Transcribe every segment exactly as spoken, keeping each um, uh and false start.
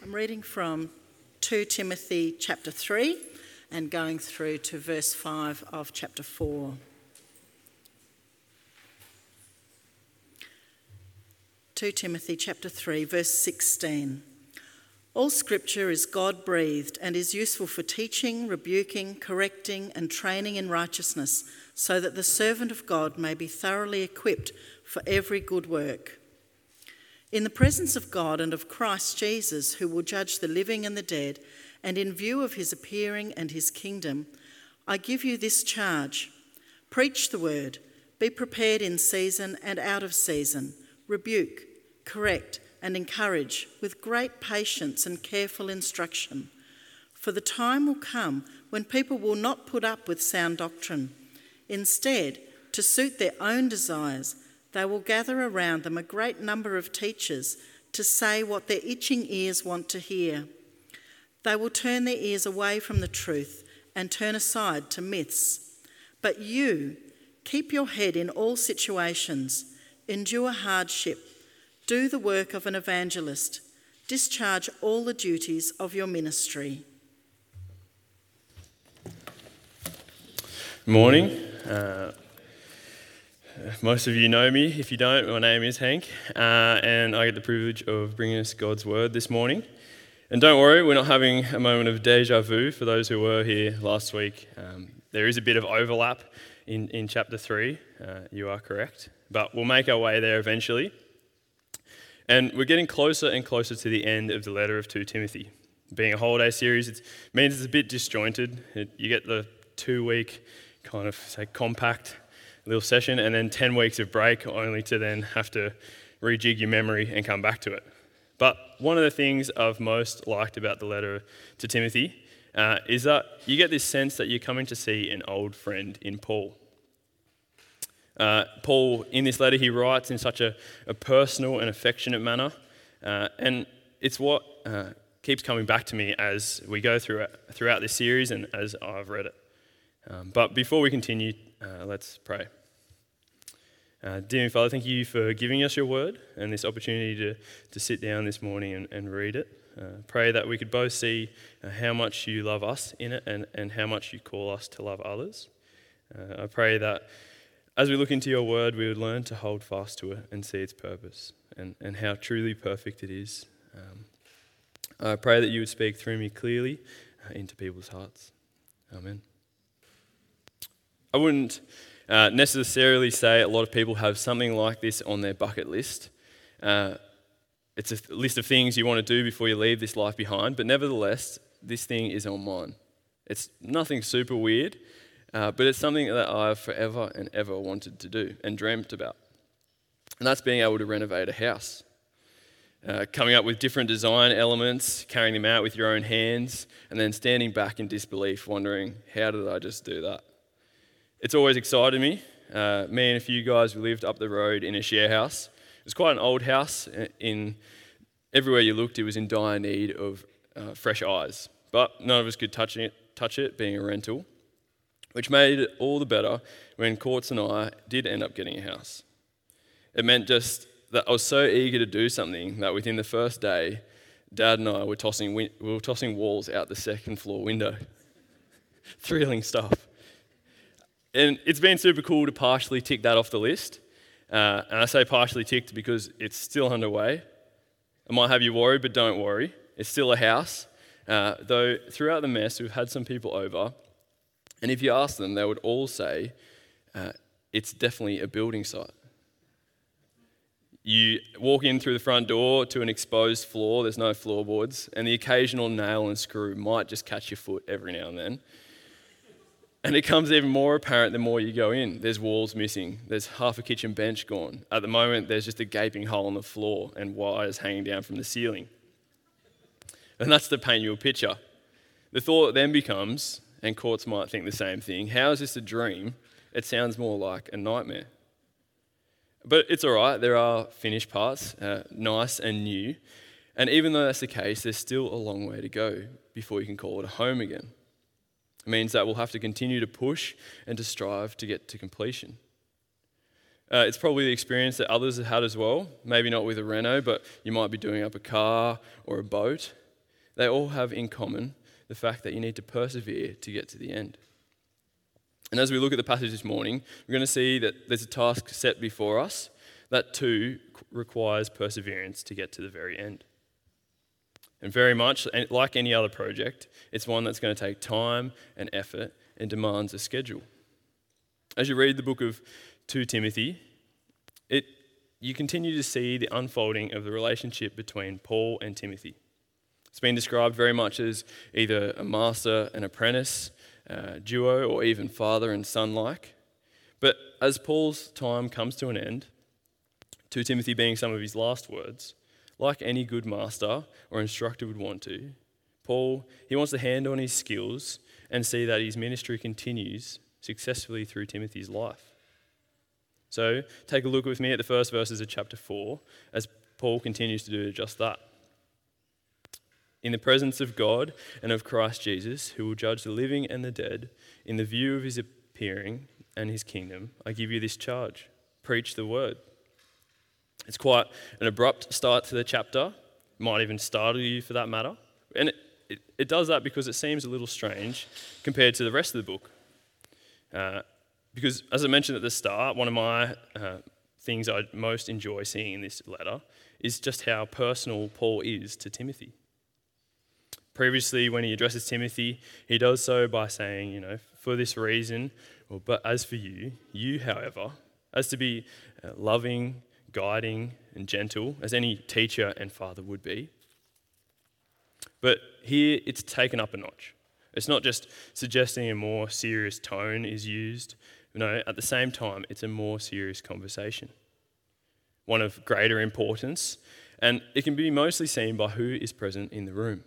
I'm reading from Second Timothy chapter three and going through to verse five of chapter four. Second Timothy chapter three, verse sixteen. All scripture is God-breathed and is useful for teaching, rebuking, correcting and training in righteousness, so that the servant of God may be thoroughly equipped for every good work. In the presence of God and of Christ Jesus, who will judge the living and the dead, and in view of his appearing and his kingdom, I give you this charge. Preach the word, be prepared in season and out of season, rebuke, correct and encourage with great patience and careful instruction. For the time will come when people will not put up with sound doctrine. Instead, to suit their own desires, they will gather around them a great number of teachers to say what their itching ears want to hear. They will turn their ears away from the truth and turn aside to myths. But you, keep your head in all situations, endure hardship, do the work of an evangelist, discharge all the duties of your ministry. Morning. Uh, most of you know me. If you don't, my name is Hank, uh, and I get the privilege of bringing us God's word this morning. And don't worry, we're not having a moment of deja vu for those who were here last week. Um, there is a bit of overlap in, in chapter three, uh, you are correct, but we'll make our way there eventually. And we're getting closer and closer to the end of the letter of Second Timothy. Being a holiday series, it means it's a bit disjointed. It, you get the two-week kind of, say, compact little session, and then ten weeks of break, only to then have to rejig your memory and come back to it. But one of the things I've most liked about the letter to Timothy uh, is that you get this sense that you're coming to see an old friend in Paul. Uh, Paul, in this letter, he writes in such a, a personal and affectionate manner, uh, and it's what uh, keeps coming back to me as we go through throughout this series and as I've read it. Um, but before we continue, uh, let's pray. Uh, dear Father, thank you for giving us your word and this opportunity to, to sit down this morning and, and read it. Uh, pray that we could both see uh, how much you love us in it and, and how much you call us to love others. Uh, I pray that as we look into your word, we would learn to hold fast to it and see its purpose and, and how truly perfect it is. Um, I pray that you would speak through me clearly uh, into people's hearts. Amen. I wouldn't uh, necessarily say a lot of people have something like this on their bucket list. Uh, it's a list of things you want to do before you leave this life behind, but nevertheless, this thing is on mine. It's nothing super weird, uh, but it's something that I've forever and ever wanted to do and dreamt about. And that's being able to renovate a house. Uh, coming up with different design elements, carrying them out with your own hands, and then standing back in disbelief, wondering, how did I just do that? It's always excited me. Uh, me and a few guys, we lived up the road in a share house. It was quite an old house. In everywhere you looked, it was in dire need of uh, fresh eyes. But none of us could touch it, touch it, being a rental, which made it all the better when Courts and I did end up getting a house. It meant just that I was so eager to do something that within the first day, Dad and I were tossing we were tossing walls out the second floor window. Thrilling stuff. And it's been super cool to partially tick that off the list. Uh, and I say partially ticked because it's still underway. It might have you worried, but don't worry. It's still a house. Uh, though throughout the mess, we've had some people over. And if you ask them, they would all say, uh, it's definitely a building site. You walk in through the front door to an exposed floor, there's no floorboards, and the occasional nail and screw might just catch your foot every now and then. And it becomes even more apparent the more you go in. There's walls missing. There's half a kitchen bench gone. At the moment, there's just a gaping hole in the floor and wires hanging down from the ceiling. And that's to paint you a picture. The thought then becomes, and Courts might think the same thing, how is this a dream? It sounds more like a nightmare. But it's all right. There are finished parts, uh, nice and new. And even though that's the case, there's still a long way to go before you can call it a home again. It means that we'll have to continue to push and to strive to get to completion. Uh, it's probably the experience that others have had as well, maybe not with a reno, but you might be doing up a car or a boat. They all have in common the fact that you need to persevere to get to the end. And as we look at the passage this morning, we're going to see that there's a task set before us that too requires perseverance to get to the very end. And very much, like any other project, it's one that's going to take time and effort and demands a schedule. As you read the book of Second Timothy, it you continue to see the unfolding of the relationship between Paul and Timothy. It's been described very much as either a master and apprentice uh, duo, or even father and son-like. But as Paul's time comes to an end, Second Timothy being some of his last words, like any good master or instructor would want to, Paul, he wants to hand on his skills and see that his ministry continues successfully through Timothy's life. So take a look with me at the first verses of chapter four as Paul continues to do just that. In the presence of God and of Christ Jesus, who will judge the living and the dead, in the view of his appearing and his kingdom, I give you this charge: preach the word. It's quite an abrupt start to the chapter, might even startle you for that matter. And it, it, it does that because it seems a little strange compared to the rest of the book. Uh, because, as I mentioned at the start, one of my uh, things I most enjoy seeing in this letter is just how personal Paul is to Timothy. Previously, when he addresses Timothy, he does so by saying, you know, for this reason, or, but as for you, you, however, as to be uh, loving, guiding, and gentle, as any teacher and father would be. But here it's taken up a notch. It's not just suggesting a more serious tone is used. No, at the same time, it's a more serious conversation, one of greater importance, and it can be mostly seen by who is present in the room.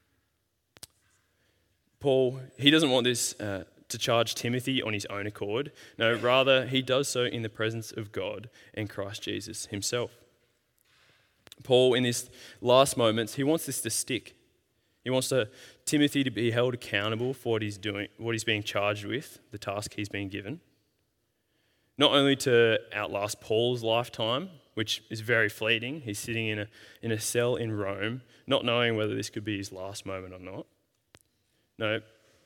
Paul, he doesn't want this uh, to charge Timothy on his own accord. No, rather, he does so in the presence of God and Christ Jesus himself. Paul, in his last moments, he wants this to stick. He wants to, Timothy to be held accountable for what he's doing, what he's being charged with, the task he's being given. Not only to outlast Paul's lifetime, which is very fleeting. He's sitting in a, in a cell in Rome, not knowing whether this could be his last moment or not. No,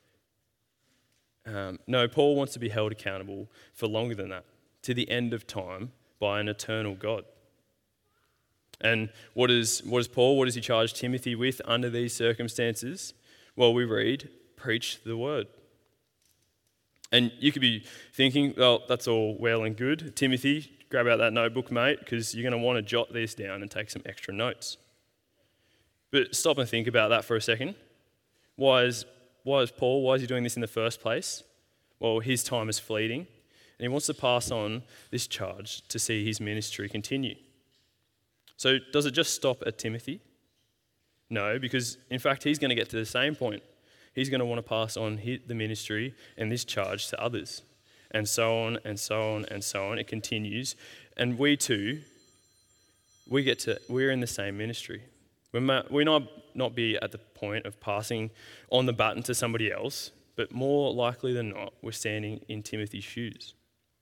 um, no, Paul wants to be held accountable for longer than that, to the end of time, by an eternal God. And what is, what is Paul, what does he charge Timothy with under these circumstances? Well, we read, preach the word. And you could be thinking, well, that's all well and good. Timothy, grab out that notebook, mate, because you're going to want to jot this down and take some extra notes. But stop and think about that for a second. Why is, why is Paul, why is he doing this in the first place? Well, his time is fleeting, and he wants to pass on this charge to see his ministry continue. So does it just stop at Timothy? No, because in fact, he's going to get to the same point. He's going to want to pass on the ministry and this charge to others. And so on and so on and so on. It continues. And we too, we get to, we're in the same ministry. We might, we not, not be at the point of passing on the baton to somebody else, but more likely than not, we're standing in Timothy's shoes.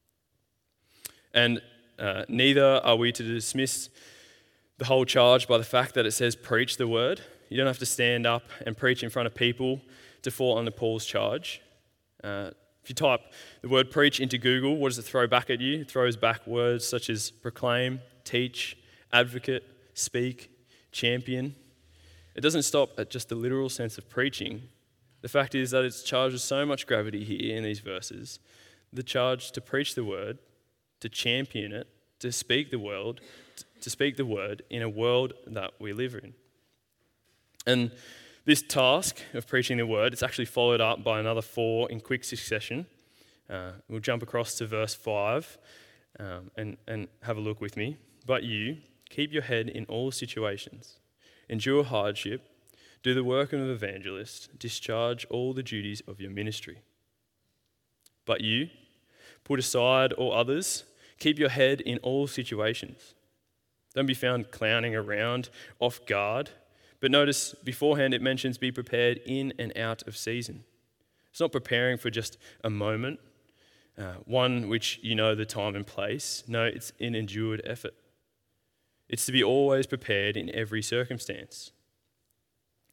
And uh, neither are we to dismiss the whole charge by the fact that it says preach the word. You don't have to stand up and preach in front of people to fall under Paul's charge. Uh, if you type the word preach into Google, what does it throw back at you? It throws back words such as proclaim, teach, advocate, speak, champion. It doesn't stop at just the literal sense of preaching. The fact is that it's charged with so much gravity here in these verses. The charge to preach the word, to champion it, to speak the word, to speak the word in a world that we live in. And this task of preaching the word, it's actually followed up by another four in quick succession. Uh, we'll jump across to verse five um, and, and have a look with me. But you, keep your head in all situations. Endure hardship. Do the work of an evangelist. Discharge all the duties of your ministry. But you, put aside all others. Keep your head in all situations. Don't be found clowning around, off guard. But notice beforehand it mentions be prepared in and out of season. It's not preparing for just a moment, uh, one which you know the time and place. No, it's an endured effort. It's to be always prepared in every circumstance.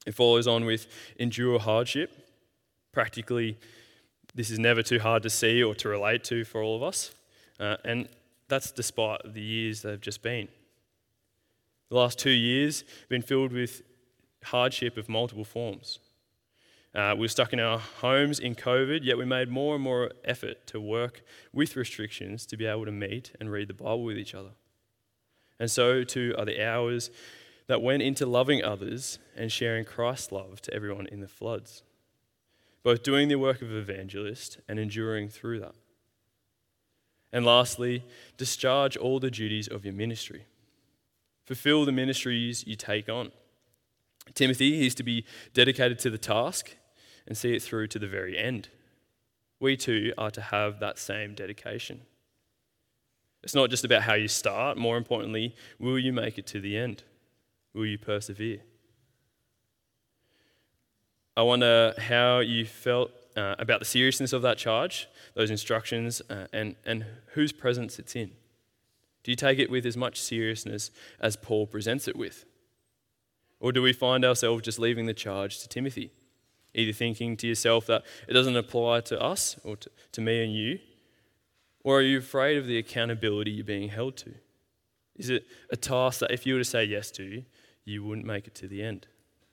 It follows on with endure hardship. Practically, this is never too hard to see or to relate to for all of us. Uh, and that's despite the years they've just been. The last two years have been filled with hardship of multiple forms. Uh, we were stuck in our homes in COVID, yet we made more and more effort to work with restrictions to be able to meet and read the Bible with each other. And so too are the hours that went into loving others and sharing Christ's love to everyone in the floods, both doing the work of evangelist and enduring through that. And lastly, discharge all the duties of your ministry. Fulfill the ministries you take on. Timothy is to be dedicated to the task and see it through to the very end. We too are to have that same dedication. It's not just about how you start. More importantly, will you make it to the end? Will you persevere? I wonder how you felt uh, about the seriousness of that charge, those instructions, uh, and, and whose presence it's in. Do you take it with as much seriousness as Paul presents it with? Or do we find ourselves just leaving the charge to Timothy, either thinking to yourself that it doesn't apply to us or to, to me and you? Or are you afraid of the accountability you're being held to? Is it a task that if you were to say yes to, you wouldn't make it to the end?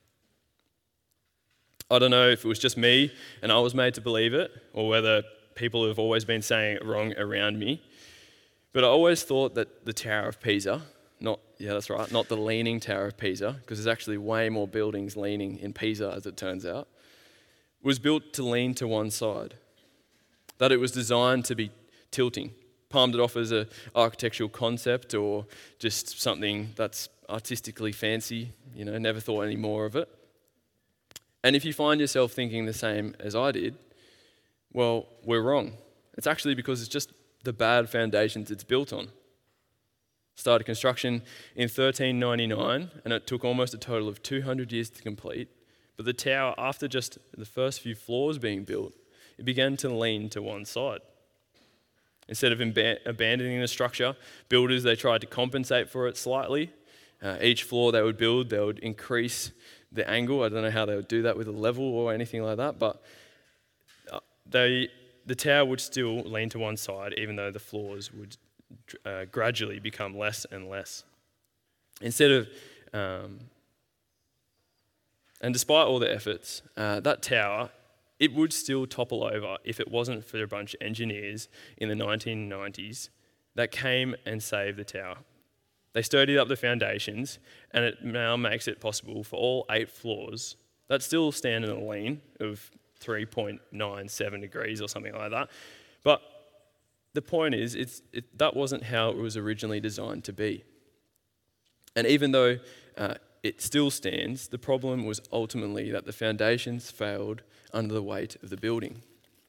I don't know if it was just me and I was made to believe it, or whether people have always been saying it wrong around me, but I always thought that the Tower of Pisa, not, yeah, that's right, not the Leaning Tower of Pisa, because there's actually way more buildings leaning in Pisa, as it turns out, was built to lean to one side. That it was designed to be tilting, palmed it off as an architectural concept or just something that's artistically fancy, you know, never thought any more of it. And if you find yourself thinking the same as I did, well, we're wrong. It's actually because it's just the bad foundations it's built on. Started construction in thirteen ninety-nine, and it took almost a total of two hundred years to complete. But the tower, after just the first few floors being built, it began to lean to one side. Instead of imba- abandoning the structure, builders, they tried to compensate for it slightly. Uh, each floor they would build, they would increase the angle. I don't know how they would do that with a level or anything like that, but they, the tower would still lean to one side, even though the floors would uh, gradually become less and less. Instead of, um, and despite all the efforts, uh, that tower, it would still topple over if it wasn't for a bunch of engineers in the nineteen nineties that came and saved the tower. They sturdied up the foundations, and it now makes it possible for all eight floors that still stand in a lean of three point nine seven degrees or something like that. But the point is, it's, it, that wasn't how it was originally designed to be. And even though uh, it still stands, the problem was ultimately that the foundations failed under the weight of the building.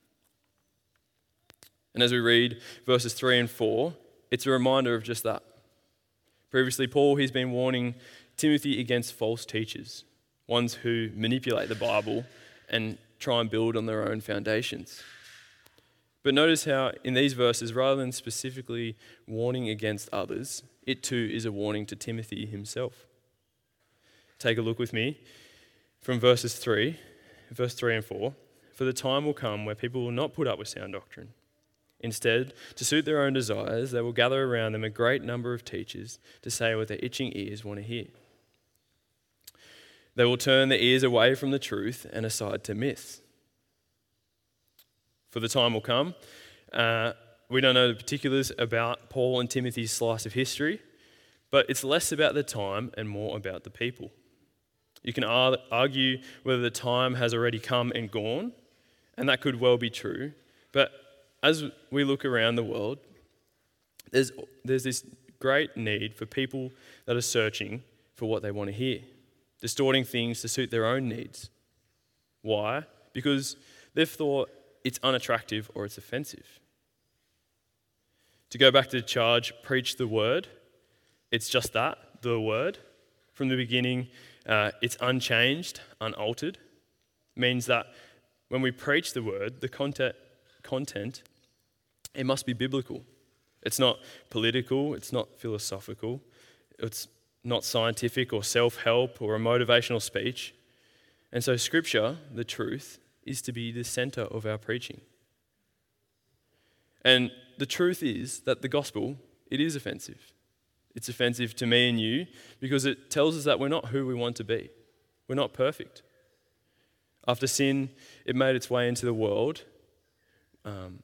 And as we read verses three and four, it's a reminder of just that. Previously, Paul, he's been warning Timothy against false teachers, ones who manipulate the Bible and try and build on their own foundations. But notice how in these verses, rather than specifically warning against others, it too is a warning to Timothy himself. Take a look with me from verses three, verse three and four. For the time will come where people will not put up with sound doctrine. Instead, to suit their own desires, they will gather around them a great number of teachers to say what their itching ears want to hear. They will turn their ears away from the truth and aside to myths. For the time will come. Uh, we don't know the particulars about Paul and Timothy's slice of history, but it's less about the time and more about the people. You can ar- argue whether the time has already come and gone, and that could well be true, but as we look around the world, there's, there's this great need for people that are searching for what they want to hear, distorting things to suit their own needs. Why? Because they've thought it's unattractive or it's offensive. To go back to the charge, preach the word, it's just that, the word. From the beginning, uh, it's unchanged, unaltered. It means that when we preach the word, the content content, it must be biblical. It's not political, it's not philosophical, it's not scientific or self-help or a motivational speech. And so Scripture, the truth, is to be the center of our preaching. And the truth is that the gospel, it is offensive. It's offensive to me and you because it tells us that we're not who we want to be. We're not perfect. After sin, it made its way into the world. Um,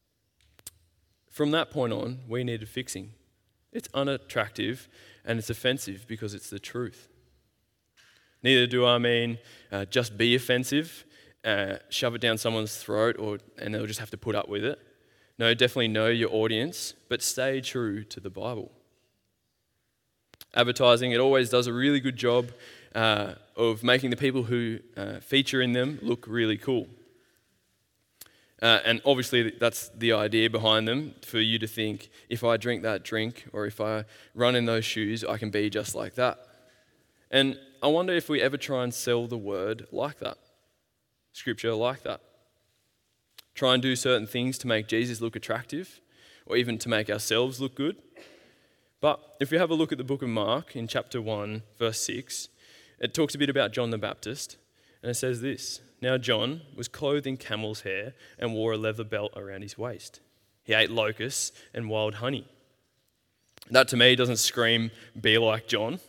from that point on, we needed fixing. It's unattractive and it's offensive because it's the truth. Neither do I mean uh, just be offensive, uh, shove it down someone's throat, or and they'll just have to put up with it. No, definitely know your audience, but stay true to the Bible. Advertising, it always does a really good job uh, of making the people who uh, feature in them look really cool. Uh, and obviously that's the idea behind them, for you to think, if I drink that drink or if I run in those shoes, I can be just like that. And I wonder if we ever try and sell the word like that, Scripture like that. Try and do certain things to make Jesus look attractive, or even to make ourselves look good. But if we have a look at the book of Mark in chapter one, verse six, it talks a bit about John the Baptist, and it says this: "Now John was clothed in camel's hair and wore a leather belt around his waist. He ate locusts and wild honey." That to me doesn't scream, be like John.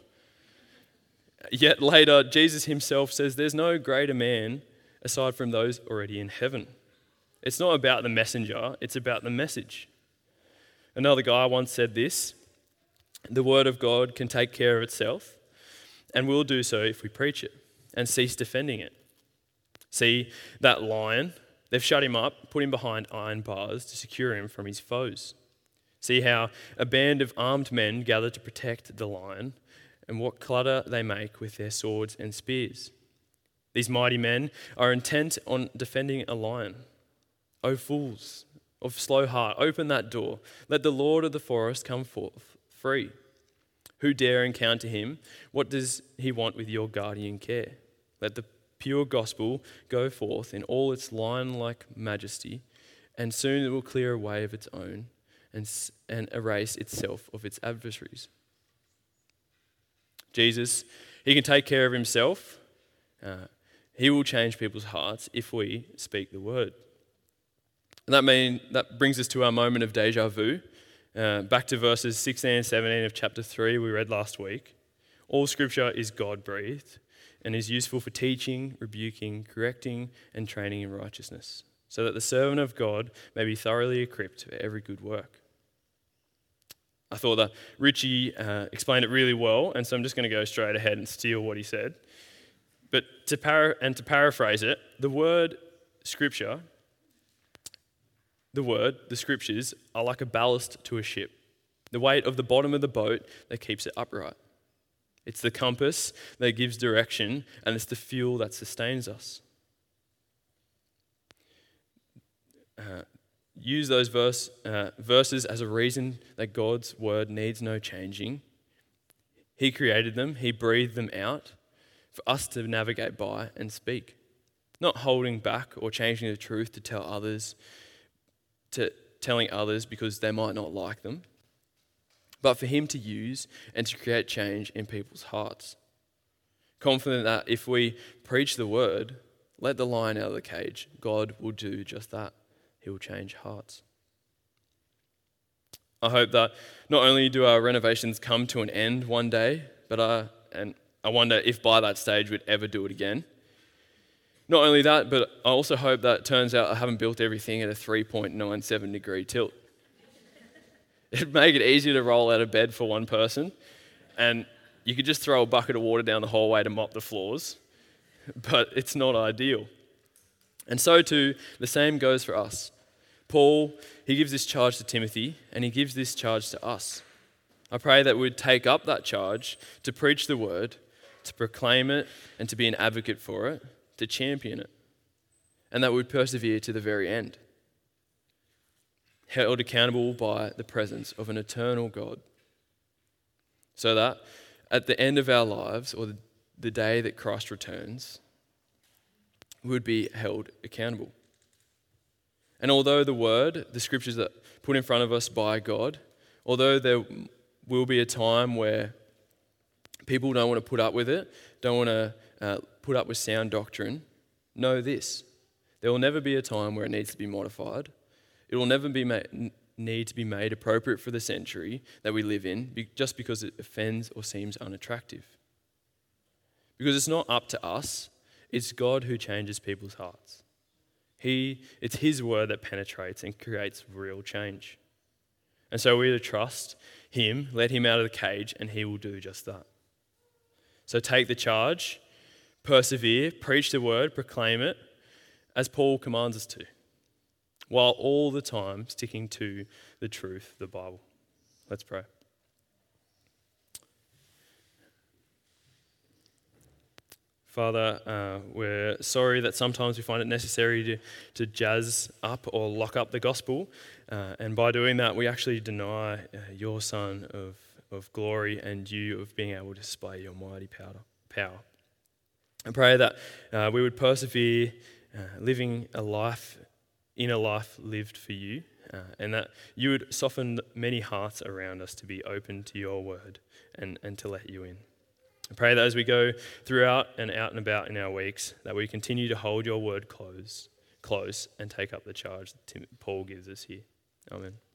Yet later, Jesus himself says there's no greater man aside from those already in heaven. It's not about the messenger, it's about the message. Another guy once said this: "The word of God can take care of itself, and will do so if we preach it and cease defending it. See that lion? They've shut him up, put him behind iron bars to secure him from his foes. See how a band of armed men gather to protect the lion, and what clutter they make with their swords and spears. These mighty men are intent on defending a lion. O fools of slow heart, open that door. Let the Lord of the forest come forth free. Who dare encounter him? What does he want with your guardian care? Let the pure gospel go forth in all its lion-like majesty, and soon it will clear away of its own and, and erase itself of its adversaries." Jesus, he can take care of himself. Uh, he will change people's hearts if we speak the word. And that mean that brings us to our moment of deja vu. Uh, back to verses sixteen and seventeen of chapter three we read last week. All scripture is God-breathed and is useful for teaching, rebuking, correcting, and training in righteousness, so that the servant of God may be thoroughly equipped for every good work. I thought that Richie uh, explained it really well, and so I'm just going to go straight ahead and steal what he said. But to para- and to paraphrase it, the word scripture, the word, the scriptures, are like a ballast to a ship. The weight of the bottom of the boat that keeps it upright. It's the compass that gives direction, and it's the fuel that sustains us. Uh, use those verse, uh, verses as a reason that God's word needs no changing. He created them, he breathed them out for us to navigate by and speak. Not holding back or changing the truth to tell others, to telling others because they might not like them, but for him to use and to create change in people's hearts. Confident that if we preach the word, let the lion out of the cage, God will do just that. He will change hearts. I hope that not only do our renovations come to an end one day, but I, and I wonder if by that stage we'd ever do it again. Not only that, but I also hope that it turns out I haven't built everything at a three point nine seven degree tilt. It'd make it easier to roll out of bed for one person, and you could just throw a bucket of water down the hallway to mop the floors, but it's not ideal. And so too, the same goes for us. Paul, he gives this charge to Timothy, and he gives this charge to us. I pray that we'd take up that charge to preach the word, to proclaim it, and to be an advocate for it, to champion it, and that we'd persevere to the very end, held accountable by the presence of an eternal God, so that at the end of our lives, or the, the day that Christ returns, we would be held accountable. And although the word, the scriptures that are put in front of us by God, although there will be a time where people don't want to put up with it, don't want to uh, put up with sound doctrine, know this: there will never be a time where it needs to be modified. It will never be made, need to be made appropriate for the century that we live in be, just because it offends or seems unattractive. Because it's not up to us, it's God who changes people's hearts. He, it's His word that penetrates and creates real change. And so we are to trust Him, let Him out of the cage, and He will do just that. So take the charge, persevere, preach the word, proclaim it, as Paul commands us to, while all the time sticking to the truth, the Bible. Let's pray. Father, uh, we're sorry that sometimes we find it necessary to, to jazz up or lock up the gospel, uh, and by doing that we actually deny uh, your Son of, of glory and you of being able to display your mighty power. power. I pray that uh, we would persevere uh, living a life, in a life lived for you, uh, and that you would soften many hearts around us to be open to your word and, and to let you in. I pray that as we go throughout and out and about in our weeks, that we continue to hold your word close, close and take up the charge that Tim, Paul gives us here. Amen.